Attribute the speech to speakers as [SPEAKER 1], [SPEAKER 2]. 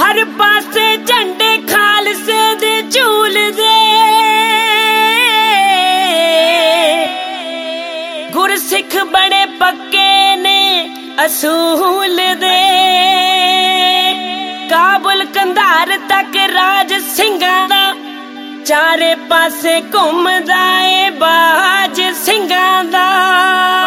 [SPEAKER 1] हर पासे झंडे खालसे दे झूलदे, गुरसिख बड़े पक्के ने असूल दे। काबुल कंधार तक राज सिंघां दा, चारे पासे घुमदा ए बाज सिंघां दा।